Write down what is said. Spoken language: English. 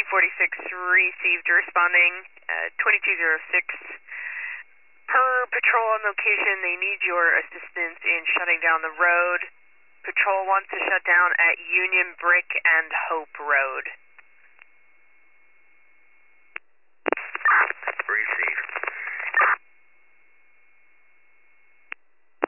246 received, responding 2206. Per patrol on location, they need your assistance in shutting down the road. Patrol wants to shut down at Union Brick and Hope Road.